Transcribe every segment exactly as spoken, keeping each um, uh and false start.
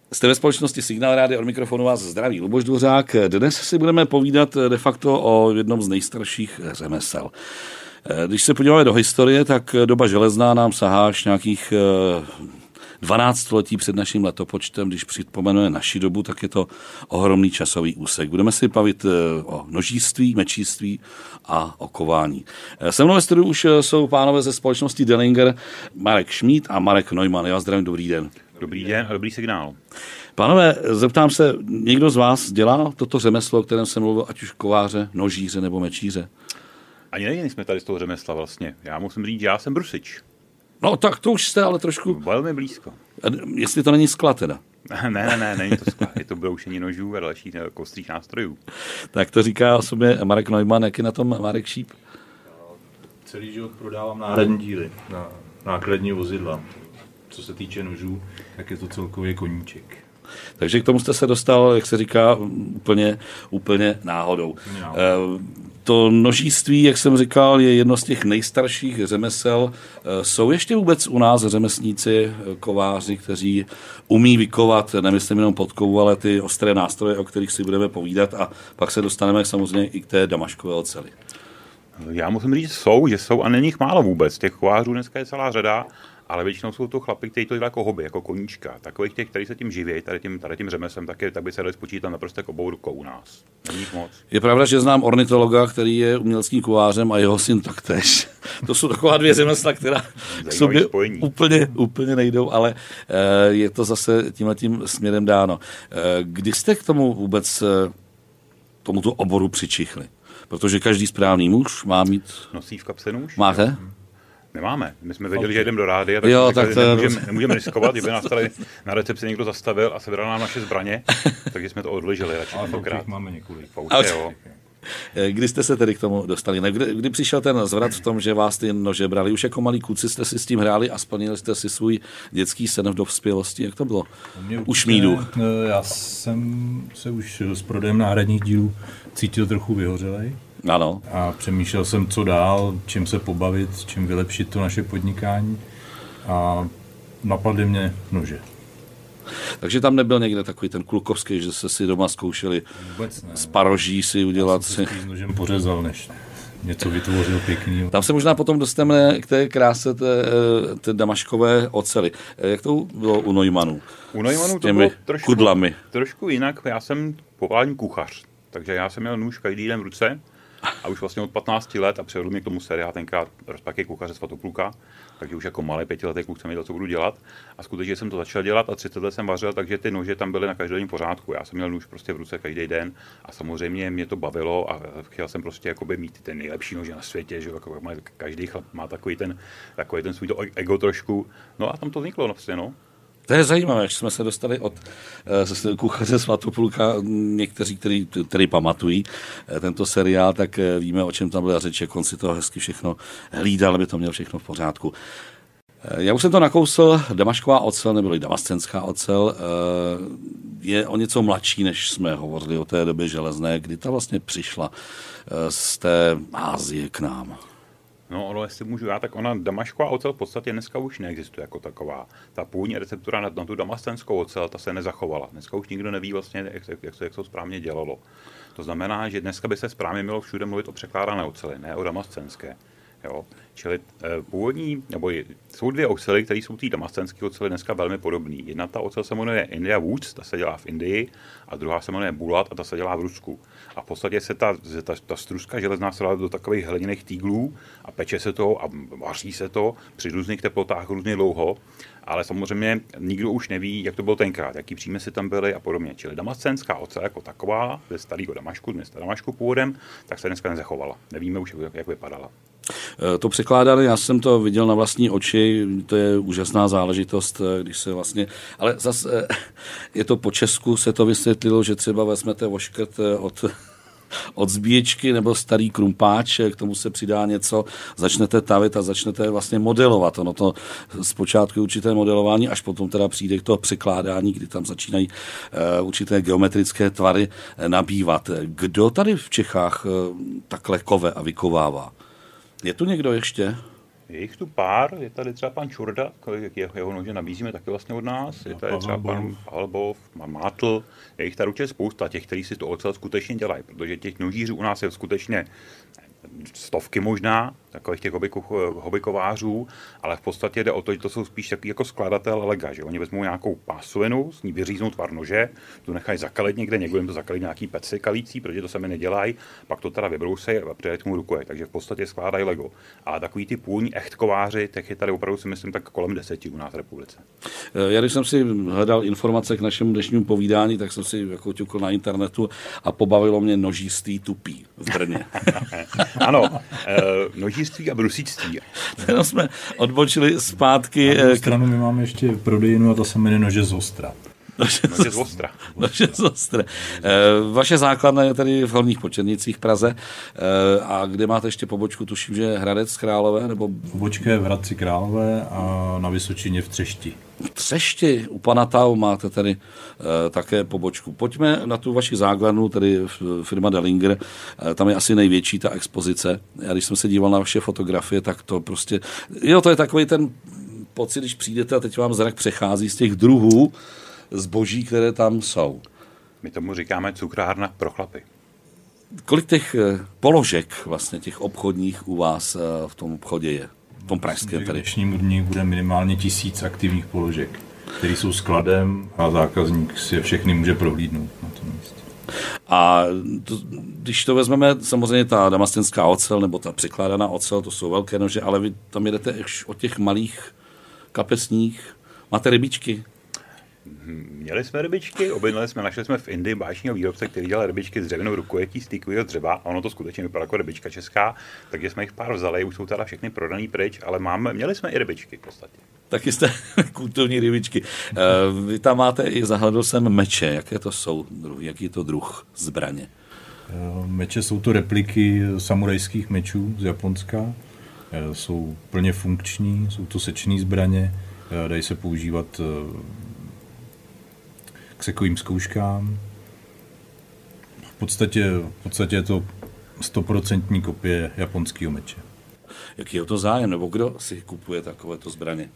Jste ve společnosti Signál Rádia, od mikrofonu vás zdraví Luboš Dvořák. Dnes si budeme povídat de facto o jednom z nejstarších řemesel. Když se podíváme do historie, tak doba železná nám sahá až nějakých dvanáct století před naším letopočtem. Když připomeneme naši dobu, tak je to ohromný časový úsek. Budeme si bavit o nožíctví, mečíctví a o kování. Se mnou ve studiu už jsou pánové ze společnosti Dellinger, Marek Šmíd a Marek Neumann. Já vás zdravím, dobrý den. Dobrý den a dobrý signál. Pánové, zeptám se, někdo z vás dělá toto řemeslo, o kterém jsem mluvil, ať už kováře, nožíře nebo mečíře? Ani nejde, jsme tady z toho řemesla vlastně. Já musím říct, že já jsem brusič. No tak to už jste ale trošku... Velmi blízko. Jestli to není skla teda. ne, ne, ne, není to skla. Je to broušení nožů a dalších kostrých nástrojů. Tak to říká o sobě Marek Neumann, jak je na tom Marek Šíp? Celý život prodávám náhradní díly na nákladní vozidla. Co se týče nožů, tak je to celkově koníček. Takže k tomu jste se dostal, jak se říká, úplně, úplně náhodou. No. To nožíctví, jak jsem říkal, je jedno z těch nejstarších řemesel. Jsou ještě vůbec u nás řemeslníci, kováři, kteří umí vykovat, nemyslím jenom podkovu, ale ty ostré nástroje, o kterých si budeme povídat, a pak se dostaneme samozřejmě i k té damaškové oceli. Já musím říct, jsou, že jsou a není jich málo vůbec. Těch kovářů dneska je celá řada, ale většinou jsou to chlapy, kteří to dělají jako hobby, jako koníčka. Takových těch, kteří se tím živí, tady tím, tady tím řemeslem, tak, je, tak by se dali spočítat naprosto k obou rukou u nás. Není jich moc. Je pravda, že znám ornitologa, který je uměleckým kovářem, a jeho syn taktéž. To jsou taková dvě řemesla, která k sobě úplně, úplně nejdou, ale je to zase tímhletím směrem dáno. Kdy jste k tomu vůbec tomuto oboru přičichli? Protože každý správný muž má mít... Nosí v kapse nůž? Máte? Nemáme. My jsme věděli, že jdeme do rádia, tak, jo, říkali, tak to... nemůžeme, nemůžeme riskovat, kdyby nás tady na recepci někdo zastavil a sebral nám naše zbraně, takže jsme to odložili radši tentokrát. Máme několik. Autě, jo. Kdy jste se tedy k tomu dostali? Ne, kdy, kdy přišel ten zvrat v tom, že vás ty nože brali? Už jako malí kluci jste si s tím hráli a splnili jste si svůj dětský sen v dospělosti? Jak to bylo? U Šmídů. Já jsem se už s prodejem náhradních dílů cítil trochu vyhořelej. Ano. A přemýšlel jsem, co dál, čím se pobavit, čím vylepšit to naše podnikání. A napadly mě nože. Takže tam nebyl někde takový ten klukovský, že se si doma zkoušeli z paroží si udělat. Já jsem se s nožem pořezal, než něco vytvořil pěkný. Tam se možná potom dostaneme k té kráse té, té damaškové oceli. Jak to bylo u Neumannů? U Neumannů to bylo trošku, kudlami. trošku jinak. Já jsem povolání kuchař, takže já jsem měl nůž každý den v ruce a už vlastně od patnácti let a přivedl mě k tomu sérii, tenkrát rozpaky kuchaře Svatopluka, takže už jako malý pětiletý kluk jsem věděl, co budu dělat. A skutečně jsem to začal dělat a třicet let jsem vařil, takže ty nože tam byly na každodenním pořádku. Já jsem měl nůž prostě v ruce každý den a samozřejmě mě to bavilo a chtěl jsem prostě jakoby mít ten nejlepší nože na světě, že jako každý chlap má takový ten, takový ten svůj ego trošku. No a tam to vzniklo vlastně, no. To je zajímavé, že jsme se dostali od uh, kuchaře Svatopluka, někteří, který, který pamatují uh, tento seriál, tak uh, víme, o čem tam byla řeč, jak on si to hezky všechno hlídal, aby to měl všechno v pořádku. Uh, já už jsem to nakousl, damašková ocel, neboli damascenská ocel, uh, je o něco mladší, než jsme hovořili o té době železné, kdy ta vlastně přišla uh, z té Asie k nám. No, ale jestli můžu já, tak ona damašková ocel v podstatě dneska už neexistuje jako taková. Ta původní receptura na, na tu damascenskou ocel, ta se nezachovala. Dneska už nikdo neví vlastně, jak, jak, jak, se, jak se to správně dělalo. To znamená, že dneska by se správně mělo všude mluvit o překládané oceli, ne o damascenské. Jo? Čili eh, původní, nebo je, jsou dvě ocely, které jsou té damascenské ocely dneska velmi podobné. Jedna ta ocel se jmenuje India Woods, ta se dělá v Indii, a druhá se jmenuje Bulat a ta se dělá v Rusku. A v podstatě se ta, ta, ta struska železná se dá do takových hliněných týglů a peče se to a vaří se to při různých teplotách různě dlouho. Ale samozřejmě nikdo už neví, jak to bylo tenkrát, jaký příměsi tam byly a podobně. Čili damascenská ocel jako taková, ze starého Damašku, města Damašku původem, tak se dneska nezachovala. Nevíme už, jak, jak vypadala. To překládali, já jsem to viděl na vlastní oči, to je úžasná záležitost, když se vlastně, ale zase je to po Česku, se to vysvětlilo, že třeba vezmete oškrt od od zbíječky nebo starý krumpáč, k tomu se přidá něco, začnete tavit a začnete vlastně modelovat. Ono to zpočátku je určité modelování, až potom teda přijde k toho překládání, kdy tam začínají uh, určité geometrické tvary nabývat. Kdo tady v Čechách uh, takhle kove a vykovává? Je tu někdo ještě? Je jich tu pár, je tady třeba pan Čurda, jeho nože nabízíme taky vlastně od nás, je tady třeba pan Halbov, pan Mátl, je jich tady určitě spousta těch, kteří si to ocel skutečně dělají, protože těch nožířů u nás je skutečně stovky možná, takových těch hobbykovářů, ale v podstatě jde o to, že to jsou spíš takový jako skladatel lega, že oni vezmou nějakou pásovinu, s ní vyříznou tvar nože, tu nechají zakalit někde, někdo jim to zakalit nějaký peci kalící, protože to sami nedělají, pak to teda vybrousej a přidají tomu rukuje, takže v podstatě skládají lego. Ale takový ty půlní echtkováři, těch je tady opravdu si myslím tak kolem deseti u nás v republice. Já když jsem si hledal informace k našemu dnešnímu povídání, tak jsem si jako ťukl na internetu a pobavilo mě nožíství tupí v Brně. Ano, e, nožíství a brusíctví. Tam jsme odbočili zpátky. Na druhou stranu my máme ještě prodejnu a to se jmenuje Nože z Ostra. Nože z Ostra. Nože z Ostra. Vaše základna je tady v Horních Počernicích v Praze. A kde máte ještě pobočku, tuším, že Hradec Králové? Nebo... Pobočka je v Hradci Králové a na Vysočině v Třešti. V Třešti, u pana Tau máte tady e, také pobočku. Pojďme na tu vaši základnu, tedy firma Dellinger. E, tam je asi největší ta expozice. Já když jsem se díval na vaše fotografie, tak to prostě... Jo, to je takový ten pocit, když přijdete a teď vám zrak přechází z těch druhů zboží, které tam jsou. My tomu říkáme cukrárna pro chlapy. Kolik těch položek vlastně těch obchodních u vás v tom obchodě je? V tom pražském tady? K dnešnímu dní bude minimálně tisíc aktivních položek, které jsou skladem a zákazník si je všechny může prohlídnout na tom místě. A to, když to vezmeme, samozřejmě ta damastenská ocel nebo ta překládaná ocel, to jsou velké nože, ale vy tam jedete až od těch malých kapesních. Máte rybičky? Měli jsme rybičky, objednali jsme, našli jsme v Indii báječního výrobce, který dělal rybičky z dřevěnou rukojetí z týkového dřeva a ono to skutečně vypadá jako rybička česká, takže jsme jich pár vzali, už jsou teda všechny prodaný pryč, ale máme, měli jsme i rybičky v podstatě. Taky jste kulturní rybičky. Vy tam máte i, zahledl jsem meče, jaké to jsou druhy, jaký je to druh zbraně? Meče jsou to repliky samurajských mečů z Japonska, jsou plně funkční, jsou to sečné zbraně, dají se používat k sekovým zkouškám. V podstatě, v podstatě je to stoprocentní kopie japonského meče. Jaký je to zájem, nebo kdo si kupuje takovéto zbraně?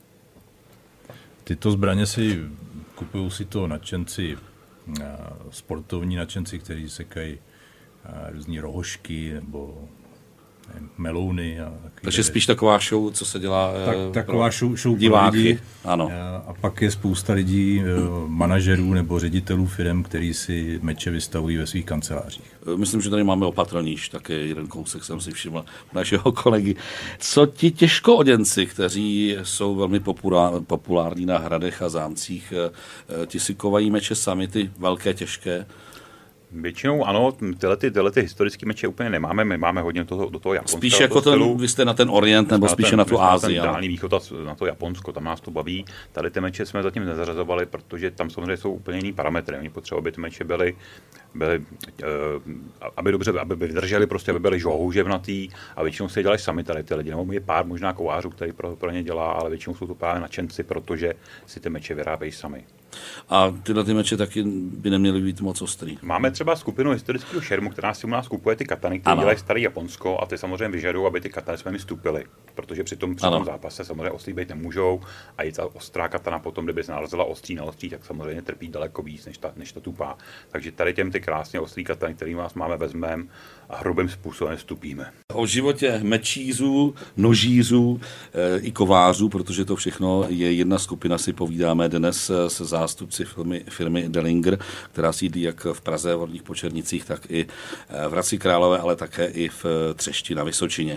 Tyto zbraně si kupují si to nadšenci, sportovní nadšenci, kteří sekají různý rohošky nebo melouny. A Takže věc. Spíš taková show, co se dělá tak, taková show, show diváky. Pro lidi. Ano. A pak je spousta lidí, manažerů nebo ředitelů firm, kteří si meče vystavují ve svých kancelářích. Myslím, že tady máme opatrníž, také jeden kousek jsem si všiml našeho kolegy. Co ti těžkooděnci, kteří jsou velmi populární na hradech a zámcích, ti si kovají meče sami, ty velké, těžké? Většinou ano, tyhle, ty, tyhle ty historické meče úplně nemáme, my máme hodně toho, do toho Japonska. Spíš jako ten, vy jste na ten Orient, nebo spíše ten, na tu Ázii. Na ten dálný východ a na to Japonsko, tam nás to baví. Tady ty meče jsme zatím nezařazovali, protože tam samozřejmě jsou úplně jiný parametry. Oni potřebují, aby ty meče byly, byly aby dobře, aby vydrželi, prostě, aby byly žouževnatý a většinou se je dělají sami tady ty lidi. Nebo je pár možná kovářů, který pro, pro ně dělá, ale většinou jsou to právě nadšenci, protože si ty meče vyrábějí sami. A tyhle ty meče taky by neměly být moc ostrý. Máme třeba skupinu historického šermu, která si u nás kupuje ty katany, které dělají starý Japonsko a ty samozřejmě vyžadují, aby ty katany jsme mi stupily, protože při tom, při tom zápase samozřejmě ostrý být nemůžou a i ta ostrá katana potom, kdyby se narazila ostří na ostří, tak samozřejmě trpí daleko víc než ta, než ta tupá. Takže tady těm ty krásně ostrý katany, který vás máme, vezmeme a hrubým způsobem stupíme. O životě mečířů, nožířů e, i kovářů, protože to všechno je jedna skupina, si povídáme dnes se zástupci firmy, firmy Dellinger, která sídlí jak v Praze, v Horních Počernicích, tak i v Hradci Králové, ale také i v Třešti na Vysočině. E,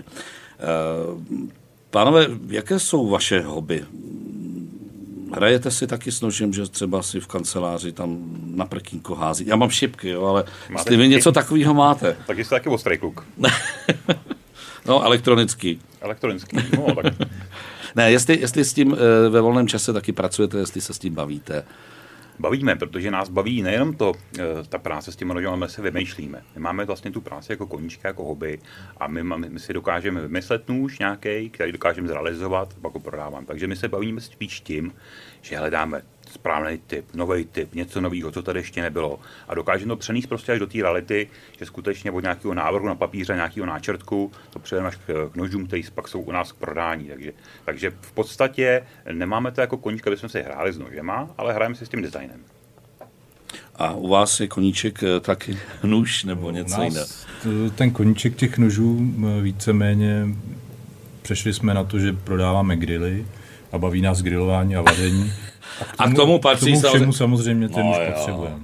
pánové, jaké jsou vaše hobby? Hrajete si taky s nožem, že třeba si v kanceláři tam na prkínko hází. Já mám šipky, jo, ale máte jestli vy šipky? Něco takového máte. Tak jste taky ostrý kluk. No, elektronický. Elektronický, no tak. Ne, jestli, jestli s tím ve volném čase taky pracujete, jestli se s tím bavíte. Bavíme, protože nás baví nejenom to, ta práce s těmi nožem, ale my se vymýšlíme. My máme vlastně tu práci jako koníčka, jako hobby a my, my si dokážeme vymyslet nůž nějaký, který dokážeme zrealizovat a pak ho prodáváme. Takže my se bavíme spíš tím, že hledáme správný typ, nový typ, něco nového, co tady ještě nebylo. A dokážeme to přenést prostě až do té reality, že skutečně od nějakého návrhu na papíře, nějakého náčrtku, to přejdeme až k nožům, které pak jsou u nás k prodání. Takže, takže v podstatě nemáme to jako koníčka, abychom si hráli s nožema, ale hrajeme si s tím designem. A u vás je koníček taky nůž nebo něco jiného? Ten koníček těch nožů víceméně přešli jsme na to, že prodáváme grily a baví nás grilování a vaření. A k tomu, a k tomu patří k tomu všemu samozřejmě ten no, nůž potřebujeme.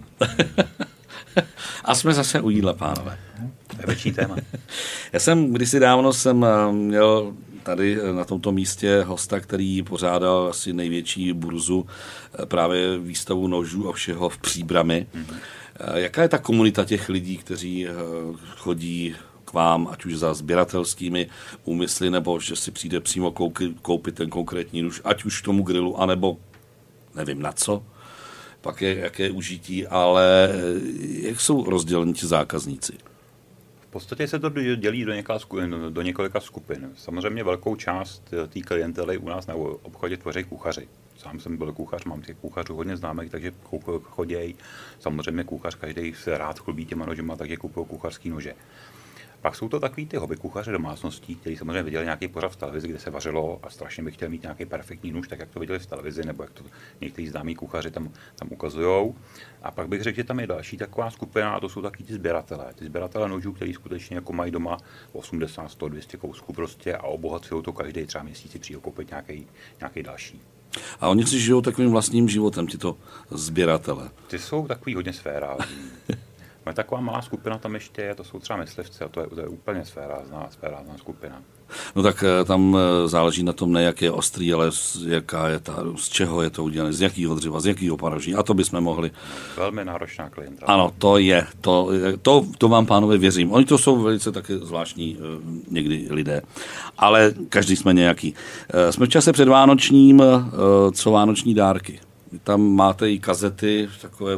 A jsme zase u jídla, pánové. To je větší téma. Já jsem kdysi dávno jsem měl tady na tomto místě hosta, který pořádal asi největší burzu, právě výstavu nožů a všeho v Příbrami. Mm-hmm. Jaká je ta komunita těch lidí, kteří chodí k vám, ať už za sběratelskými úmysly, nebo že si přijde přímo koupit, koupit ten konkrétní nůž, ať už k tomu grilu, anebo nevím na co, pak je jaké užití, ale jak jsou rozděleni ti zákazníci? V podstatě se to dělí do několika, do několika skupin. Samozřejmě velkou část té klientely u nás na obchodě tvoří kuchaři. Sám jsem byl kuchař, mám těch kuchařů hodně známých, takže choděj. Samozřejmě kuchař, každý se rád chlubí těma nožema, takže kupují kuchařský nože. Pak jsou to takový ty hobby kuchaři domácností, kteří samozřejmě viděli nějaký pořad v televizi, kde se vařilo a strašně by chtěli mít nějaký perfektní nůž, tak jak to viděli v televizi, nebo jak to někteří známí kuchaři tam, tam ukazujou. A pak bych řekl, že tam je další taková skupina, a to jsou taky ty sběratelé. Ty sběratelé nožů, kteří skutečně jako mají doma osmdesát, sto, dvě stě kousků prostě a obohacují to každý třeba měsíc si přijde koupit nějaký, nějaký další. A oni si žijou takovým vlastním životem, tyto sběratele. Ty jsou takový hodně sférázní. Máme taková malá skupina tam ještě je, to jsou třeba myslivci a to je, to je úplně svérázná, svérázná skupina. No tak tam záleží na tom, ne jak je ostrý, ale z, jaká je ta, z čeho je to udělané, z jakého dřeva, z jakého paraží. A to bychom mohli. Velmi náročná klienta. Ano, to je, to, to, to vám, pánové, věřím. Oni to jsou velice také zvláštní někdy lidé, ale každý jsme nějaký. Jsme v čase předvánočním, co vánoční dárky. Tam máte i kazety, takové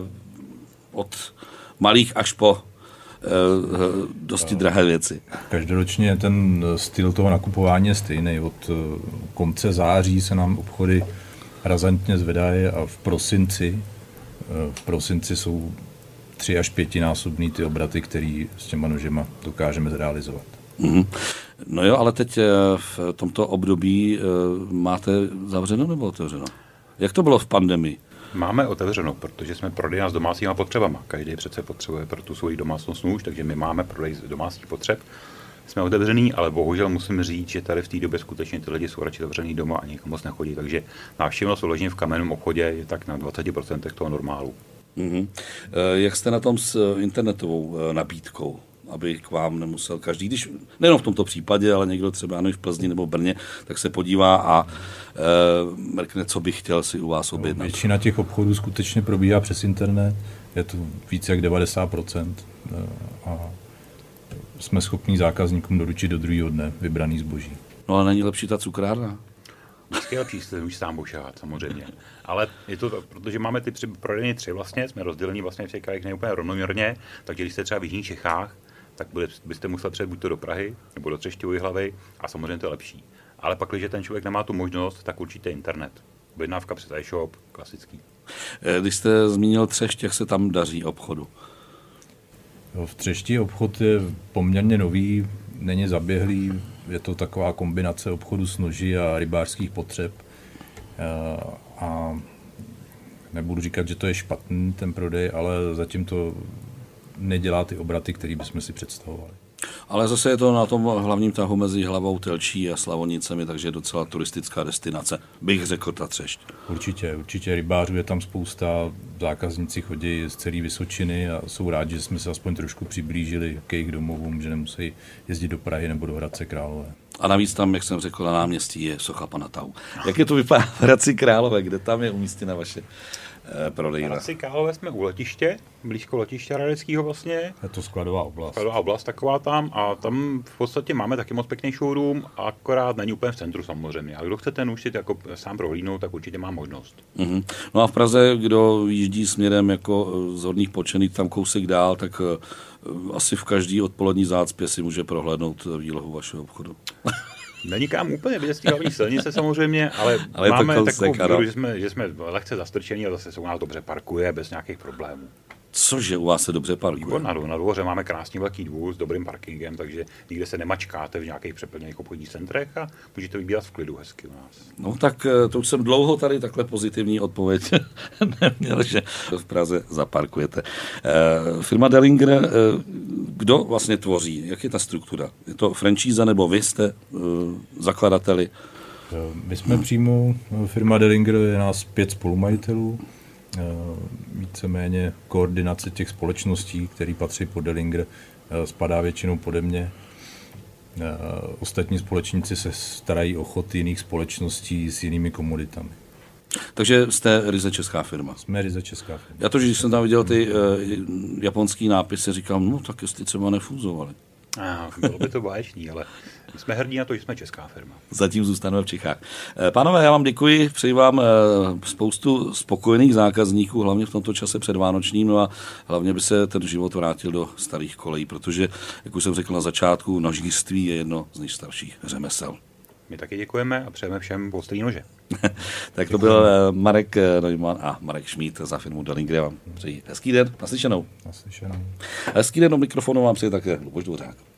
od malých až po e, dosti drahé věci. Každoročně ten styl toho nakupování je stejný. Od konce září se nám obchody razantně zvedají a v prosinci, v prosinci jsou tři až pětinásobný ty obraty, které s těma nožema dokážeme zrealizovat. Mm-hmm. No jo, ale teď v tomto období máte zavřeno nebo otevřeno? Jak to bylo v pandemii? Máme otevřeno, protože jsme prodejna s domácíma potřebama. Každý přece potřebuje pro tu svoji domácnost nůž, takže my máme prodej domácích potřeb. Jsme otevřený, ale bohužel musím říct, že tady v té době skutečně ty lidi jsou radši zavřený doma a nikam moc nechodí. Takže návštěvnost uložení v kamenném obchodě je tak na dvacet procent toho normálu. Mm-hmm. Jak jste na tom s internetovou nabídkou? Aby k vám nemusel každý, když nejenom v tomto případě, ale někdo třeba v Plzni nebo v Brně, tak se podívá a e, mrkne, co by chtěl si u vás objednat. Většina těch obchodů skutečně probíhá přes internet, je to více jak devadesát procent a jsme schopní zákazníkům doručit do druhého dne vybraný zboží. No ale není lepší ta cukrárna? Vždycky je lepší se už sám bošát, samozřejmě. Ale je to, protože máme ty tři prodejny tři vlastně, jsme rozdělení vlastně v těch krajích neúplně rovnoměrně, takže když jste třeba v jižních Čechách, tak byste musel přijet buď to do Prahy, nebo do Třešťovy Hlavy a samozřejmě to je lepší. Ale pak, když ten člověk nemá tu možnost, tak určitě internet. Objednávka přes e-shop, klasický. Když jste zmínil Třešť, jak se tam daří obchodu? V Třešti obchod je poměrně nový, není zaběhlý, je to taková kombinace obchodu s noži a rybářských potřeb. A nebudu říkat, že to je špatný ten prodej, ale zatím to nedělá ty obraty, které bychom si představovali. Ale zase je to na tom hlavním tahu mezi Hlavou, Telčí a Slavonicemi, takže je docela turistická destinace, bych řekl ta Třešť. Určitě, určitě rybářů je tam spousta, zákazníci chodí z celé Vysočiny a jsou rádi, že jsme se aspoň trošku přiblížili k jejich domovům, že nemusí jezdit do Prahy nebo do Hradce Králové. A navíc tam, jak jsem řekl, na náměstí je socha pana Tau. Jak je to vypadá v Hradci Králové, kde tam je umístěna vaše prodejna? V Hradci Králové jsme u letiště, blízko letiště Hradeckého vlastně. Je to skladová oblast. Skladová oblast taková tam a tam v podstatě máme taky moc pěkný showroom, akorát není úplně v centru samozřejmě. A kdo chce ten účet jako sám prohlídnout, tak určitě má možnost. Mm-hmm. No a v Praze, kdo jíždí směrem jako z Horních Počených tam kousek dál, tak asi v každý odpolední zácpě si může prohlédnout výlohu vašeho obchodu. Není kam úplně vidět z té hlavní silnice samozřejmě, ale, ale máme takovou výhodu, že jsme, že jsme lehce zastrčení a zase se u nás dobře parkuje bez nějakých problémů. Cože u vás se dobře parkuje? Na, na dvoře máme krásný velký dvůr s dobrým parkingem, takže nikde se nemačkáte v nějakých přeplněných obchodních centrech a můžete vybírat v klidu hezky u nás. No tak to už jsem dlouho tady takhle pozitivní odpověď neměl, že v Praze zaparkujete. E, firma Dellinger, e, kdo vlastně tvoří? Jak je ta struktura? Je to franšíza nebo vy jste e, zakladateli? My jsme přímo, firma Dellinger, je nás pět spolumajitelů. Víceméně koordinace těch společností, které patří pod Dellinger, spadá většinou pode mě. Ostatní společníci se starají o chod jiných společností s jinými komoditami. Takže jste ryze česká firma? Jsme ryze česká firma. Já to, že když jsem tam viděl ty uh, japonský nápisy, říkám, no tak jestli třeba nefúzovali. Ah, bylo by to báječný, ale jsme hrdí na to, že jsme česká firma. Zatím zůstaneme v Čechách. Pánové, já vám děkuji, přeji vám spoustu spokojených zákazníků, hlavně v tomto čase předvánočním, no a hlavně by se ten život vrátil do starých kolejí, protože, jak už jsem řekl na začátku, nožnictví je jedno z nejstarších řemesel. My taky děkujeme a přejeme všem ostrý nože. Tak to byl Marek Neumann a Marek Šmíd za firmu Dellinger. Vám přeji hezký den, naslyšenou. Naslyšenou. Hezký den, do mikrofonu vám přeji také Luboš Dvořák.